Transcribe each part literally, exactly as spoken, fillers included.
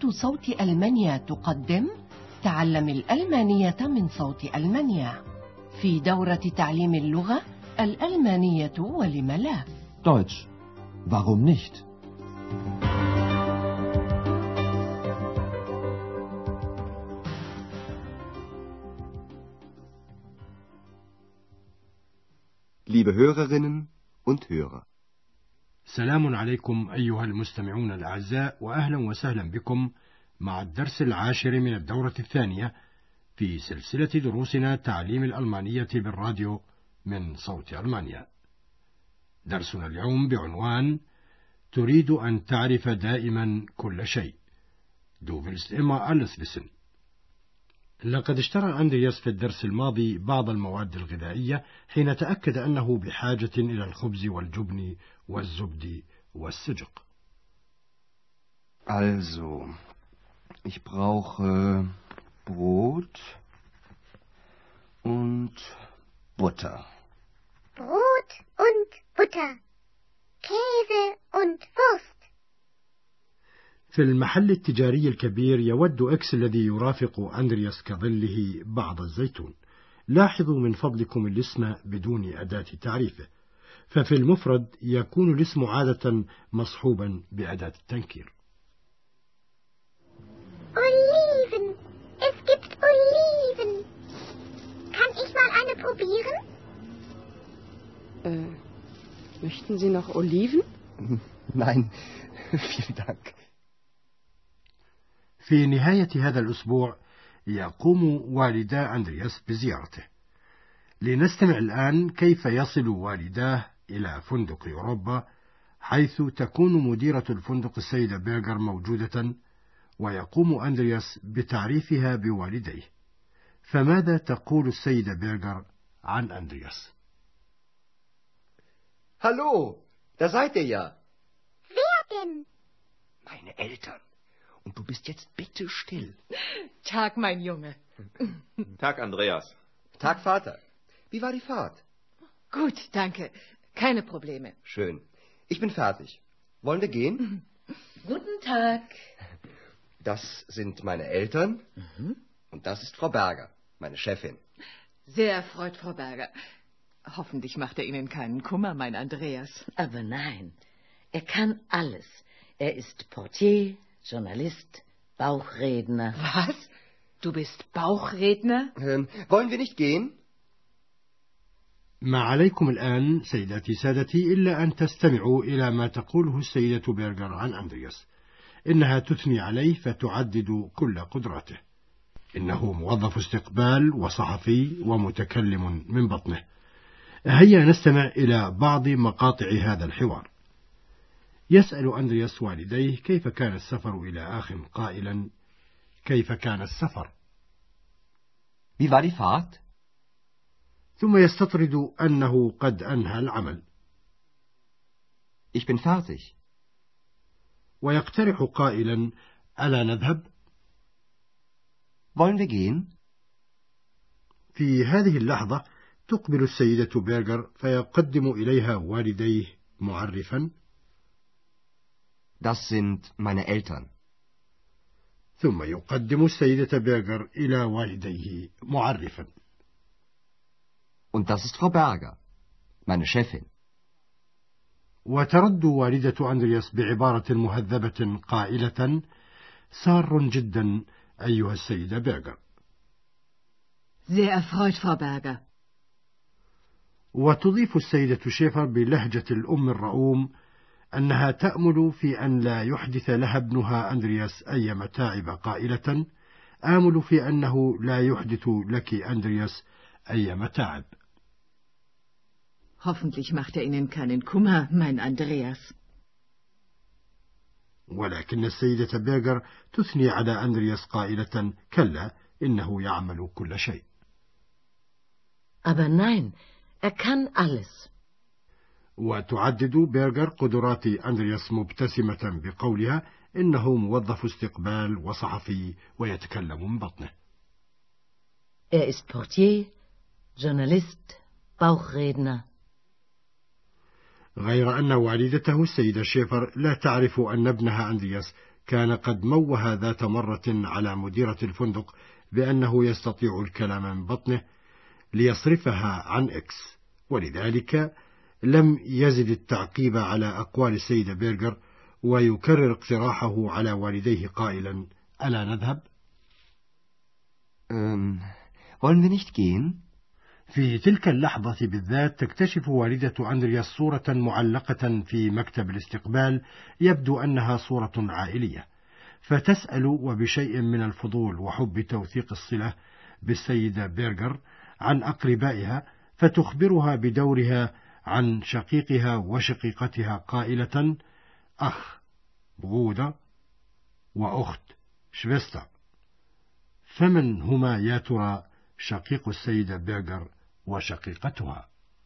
صوت ألمانيا تقدم تعلم الألمانية من صوت ألمانيا في دورة تعليم اللغة الألمانية ولم لا. Deutsch. Warum nicht? Liebe Hörerinnen und Hörer. سلام عليكم أيها المستمعون الأعزاء، وأهلا وسهلا بكم مع الدرس العاشر من الدورة الثانية في سلسلة دروسنا تعليم الألمانية بالراديو من صوت ألمانيا. درسنا اليوم بعنوان تريد أن تعرف دائما كل شيء. Du willst immer alles wissen. لقد اشترى أندرياس في الدرس الماضي بعض المواد الغذائية حين تأكد أنه بحاجة إلى الخبز والجبن والزبد والسجق. Also, ich brauche Brot und Butter. Brot und Butter. Käse und Wurst. في المحل التجاري الكبير يود إكس الذي يرافق أندرياس كظله بعض الزيتون. لاحظوا من فضلكم الاسم بدون أداة تعريفه، ففي المفرد يكون الاسم عادة مصحوبا بأداة التنكير. Oliven. Es gibt Oliven. Kann ich mal eine probieren? Äh, möchten Sie noch Oliven? Nein, vielen Dank. في نهاية هذا الأسبوع يقوم والدا أندرياس بزيارته. لنستمع الآن كيف يصل والداه إلى فندق أوروبا، حيث تكون مديرة الفندق السيدة بيرغر موجودة، ويقوم أندرياس بتعريفها بوالديه. فماذا تقول السيدة بيرغر عن أندرياس؟ Hallo, da seid ihr ja. Wer denn? Meine Eltern. Und du bist jetzt bitte still. Tag, mein Junge. Tag, Andreas. Tag, Vater. Wie war die Fahrt? Gut, danke. Keine Probleme. Schön. Ich bin fertig. Wollen wir gehen? Guten Tag. Das sind meine Eltern. Mhm. Und das ist Frau Berger, meine Chefin. Sehr erfreut, Frau Berger. Hoffentlich macht er Ihnen keinen Kummer, mein Andreas. Aber nein, er kann alles. Er ist Portier, Journalist, Bauchredner. Was? Du bist Bauchredner? Ähm, wollen wir nicht gehen? ما عليكم الآن سيداتي سادتي إلا أن تستمعوا إلى ما تقوله السيدة بيرغر عن أندرياس. إنها تثني عليه فتعدد كل قدراته. إنه موظف استقبال وصحفي ومتكلم من بطنه. هيا نستمع إلى بعض مقاطع هذا الحوار. يسأل أندرياس والديه كيف كان السفر إلى آخ قائلا: كيف كان السفر؟ Wie war die Fahrt? ثم يستطرد أنه قد أنهى العمل. Ich bin fertig. ويقترح قائلا: ألا نذهب؟ Wollen wir gehen? في هذه اللحظة تقبل السيدة بيرغر فيقدم إليها والديه معرفا: Das sind meine Eltern. ثم يقدم السيدة بيرغر إلى والديه معرفا: Und das ist Frau Berger, meine Chefin. وترد والدة أندرياس بعبارة مهذبة قائلة: سار جدا أيها السيدة بيرغر. Sehr erfreut, Frau Berger. وتضيف السيدة شيفر بلهجة الأم الرؤوم أنها تأمل في أن لا يحدث لها ابنها أندرياس أي متاعب قائلة: آمل في أنه لا يحدث لك أندرياس أي متاعب. Hoffentlich macht er Ihnen keinen Kummer, mein Andreas. ولكن السيدة بيرغر تثني على أندرياس قائلة: كلا، إنه يعمل كل شيء. Aber nein, er kann alles. وتعدد بيرغر قدرات أندرياس مبتسمة بقولها: إنه موظف استقبال وصحفي ويتكلم من بطنه. Er ist Portier, Journalist, Bauchredner. غير أن والدته السيدة شيفر لا تعرف أن ابنها أندرياس كان قد موه ذات مرة على مديرة الفندق بأنه يستطيع الكلام من بطنه ليصرفها عن إكس، ولذلك لم يزد التعقيب على أقوال السيدة بيرغر، ويكرر اقتراحه على والديه قائلا: ألا نذهب؟ Ähm, wollen wir nicht gehen? في تلك اللحظة بالذات تكتشف والدة أندرياس صورة معلقة في مكتب الاستقبال يبدو أنها صورة عائلية، فتسأل وبشيء من الفضول وحب توثيق الصلة بالسيدة بيرغر عن أقربائها، فتخبرها بدورها عن شقيقها وشقيقتها قائلة: أخ بغودة وأخت شفيستا. فمن هما يا ترى شقيق السيدة بيرغر وشقيقتها؟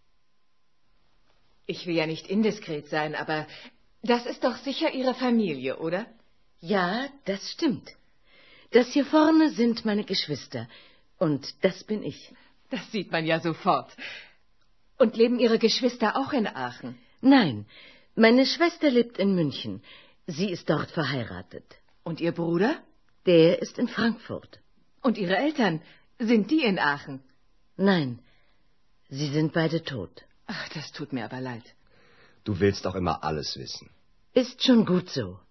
Ich will ja nicht indiskret sein, aber das ist doch sicher Ihre Familie, oder? Ja, das stimmt. Das hier vorne sind meine Geschwister. Und das bin ich. Das sieht man ja sofort. Und leben Ihre Geschwister auch in Aachen? Nein, meine Schwester lebt in München. Sie ist dort verheiratet. Und Ihr Bruder? Der ist in Frankfurt. Und Ihre Eltern, sind die in Aachen? Nein, sie sind beide tot. Ach, das tut mir aber leid. Du willst doch immer alles wissen. Ist schon gut so.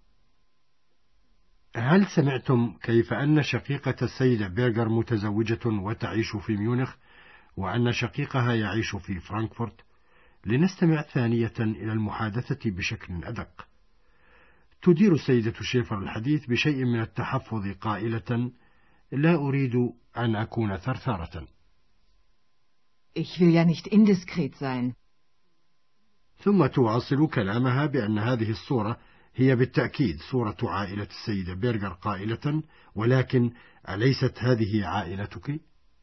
هل سمعتم كيف أن شقيقة السيدة بيرغر متزوجة وتعيش في ميونخ، وأن شقيقها يعيش في فرانكفورت؟ لنستمع ثانية إلى المحادثة بشكل أدق. تدير السيدة شيفر الحديث بشيء من التحفظ قائلة: لا أريد أن أكون ثرثارة. Ich will ja nicht indiskret sein. ثم تواصل كلامها بأن هذه الصورة هي بالتأكيد صورة عائلة السيدة بيرغر قائلة: ولكن أليست هذه عائلتك؟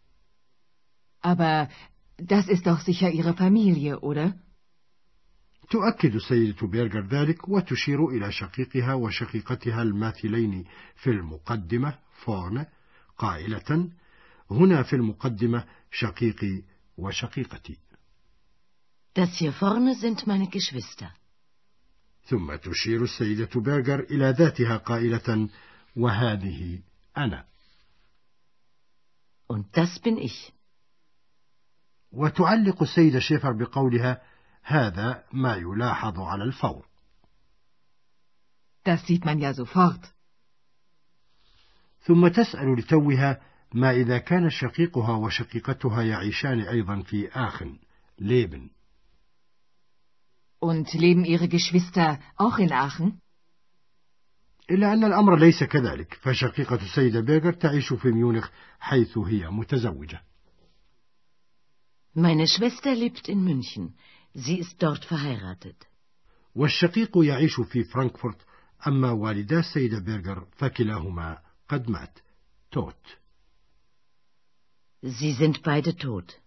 Aber das ist doch sicher Ihre Familie, oder? تؤكد السيدة بيرغر ذلك، وتشير إلى شقيقها وشقيقتها الماثلين في المقدمة فورن قائلة: هنا في المقدمة شقيقي وشقيقتي. Das hier vorne sind meine Geschwister. ثم تشير السيدة بيرغر إلى ذاتها قائلة: وهذه أنا. Und das bin ich. وتعلق السيدة شيفر بقولها: هذا ما يلاحظ على الفور. Das sieht man ja sofort. ثم تسأل لتوها: ما إذا كان شقيقها وشقيقتها يعيشان أيضا في آخن ليبن؟ Und leben Ihre Geschwister auch in Aachen? إلا أن الأمر ليس كذلك، فشقيقة السيدة بيرغر تعيش في ميونخ حيث هي متزوجة. Meine Schwester lebt in München. Sie ist dort verheiratet. والشقيق يعيش في فرانكفورت، أما والدا السيدة بيرغر فكلاهما قد مات. توت. Sie sind beide tot.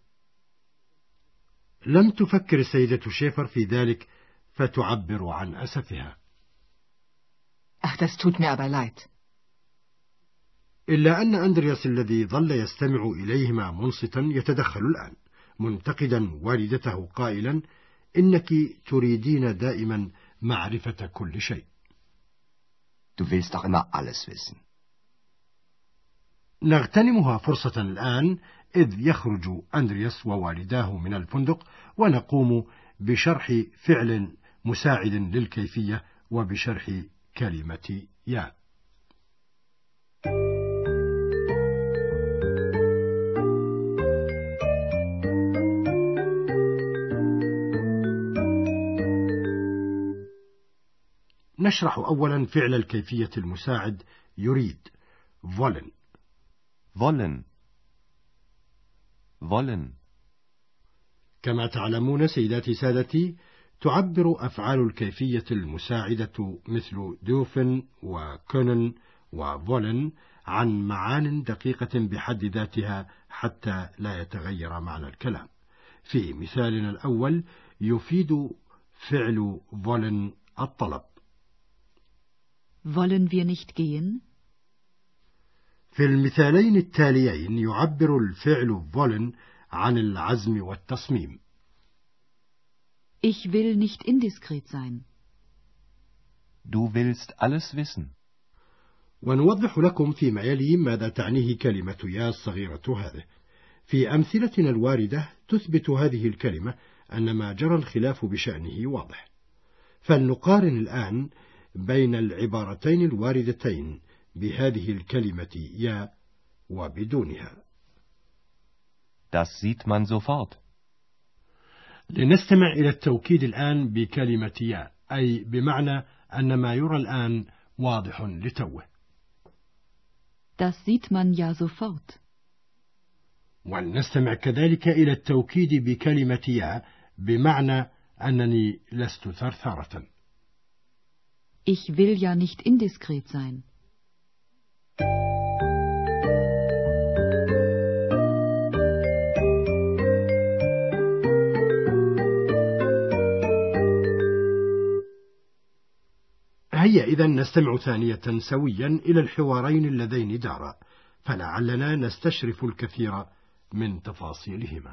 لم تفكر السيدة شيفر في ذلك، فتعبر عن أسفها. Ach, das tut mir aber leid. إلا أن أندرياس الذي ظل يستمع إليهما منصتا يتدخل الآن، منتقدا والدته قائلا: إنك تريدين دائما معرفة كل شيء. Du willst doch immer alles wissen. نغتنمها فرصة الآن إذ يخرج أندرياس ووالداه من الفندق، ونقوم بشرح فعل مساعد للكيفية وبشرح كلمة يا. نشرح أولا فعل الكيفية المساعد يريد wollen. wollen wollen. كما تعلمون سيداتي سادتي، تعبر أفعال الكيفية المساعدة مثل dürfen وكونن وولن عن معان دقيقة بحد ذاتها حتى لا يتغير معنى الكلام. في مثالنا الأول يفيد فعل wollen الطلب. Wollen wir nicht gehen? في المثالين التاليين يعبر الفعل wollen عن العزم والتصميم. Ich will nicht indiskret sein. Du willst alles wissen. ونوضح لكم فيما يلي ماذا تعنيه كلمة يا الصغيرة هذه. في أمثلتنا الواردة تثبت هذه الكلمة أن ما جرى الخلاف بشأنه واضح. فلنقارن الآن بين العبارتين الواردتين بهذه الكلمة يا وبدونها. Das sieht man sofort. لنستمع إلى التوكيد الآن بكلمة يا، أي بمعنى أن ما يرى الآن واضح لتوه. Das sieht man ja sofort. ولنستمع كذلك إلى التوكيد بكلمة يا بمعنى أنني لست ثرثارة. Ich will ja nicht indiskret sein. هيا إذن نستمع ثانية سويا إلى الحوارين اللذين دارا، فلعلنا نستشرف الكثير من تفاصيلهما.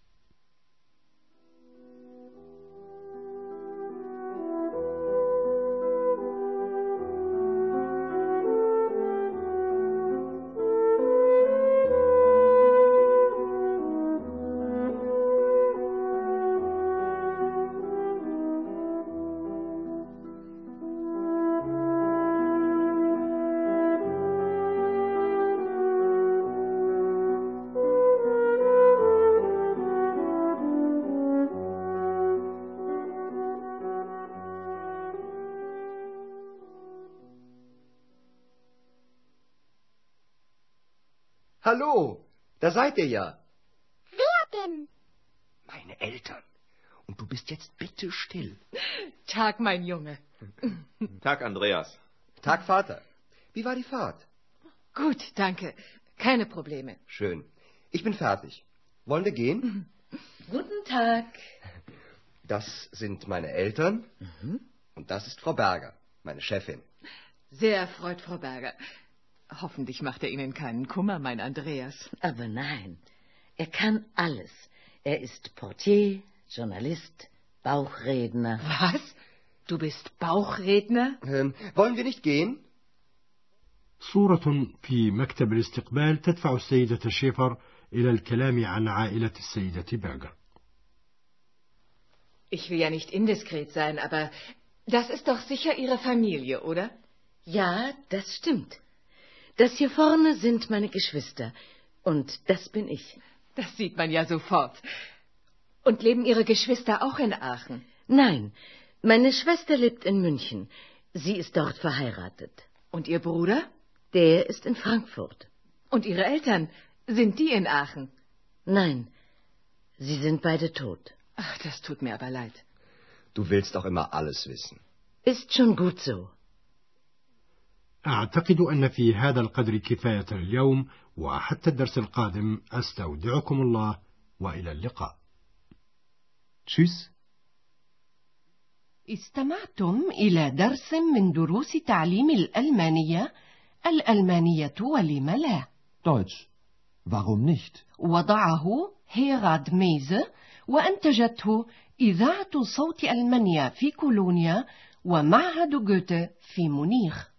Hallo, da seid ihr ja. Wer denn? Meine Eltern. Und du bist jetzt bitte still. Tag, mein Junge. Tag, Andreas. Tag, Vater. Wie war die Fahrt? Gut, danke. Keine Probleme. Schön. Ich bin fertig. Wollen wir gehen? Guten Tag. Das sind meine Eltern. Mhm. Und das ist Frau Berger, meine Chefin. Sehr erfreut, Frau Berger. Hoffentlich macht er Ihnen keinen Kummer, mein Andreas. Aber nein, er kann alles. Er ist Portier, Journalist, Bauchredner. Was? Du bist Bauchredner? Ähm, wollen wir nicht gehen? صورة في مكتب الاستقبال تدفع السيدة شيفر إلى الكلام عن عائلة السيدة بيرغر. Ich will ja nicht indiskret sein, aber das ist doch sicher Ihre Familie, oder? Ja, das stimmt. Das hier vorne sind meine Geschwister. Und das bin ich. Das sieht man ja sofort. Und leben Ihre Geschwister auch in Aachen? Nein, meine Schwester lebt in München. Sie ist dort verheiratet. Und Ihr Bruder? Der ist in Frankfurt. Und Ihre Eltern, sind die in Aachen? Nein, sie sind beide tot. Ach, das tut mir aber leid. Du willst doch immer alles wissen. Ist schon gut so. أعتقد أن في هذا القدر كفاية اليوم، وحتى الدرس القادم أستودعكم الله وإلى اللقاء. Tschüss. استمعتم إلى درس من دروس تعليم الألمانية، الألمانية ولم لا. Deutsch. Warum nicht? وضعه هيراد ميزه، وأنتجته إذاعة صوت ألمانيا في كولونيا ومعهد جوته في مونيخ.